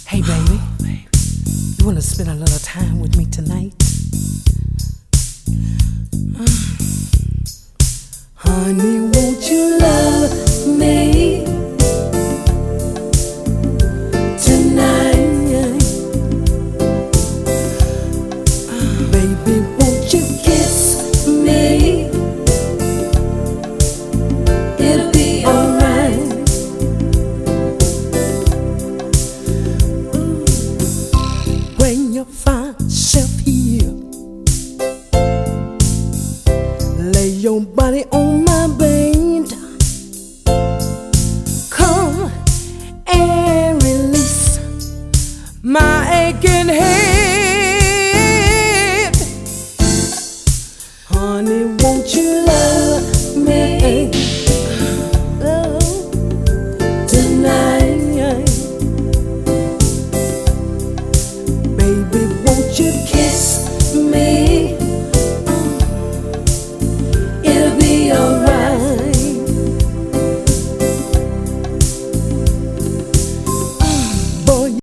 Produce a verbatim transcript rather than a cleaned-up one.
Hey baby, you wanna spend a little time with me tonight? Honey, won't you love me tonight? Baby, won't you kiss me? It'll be alright. When you find yourself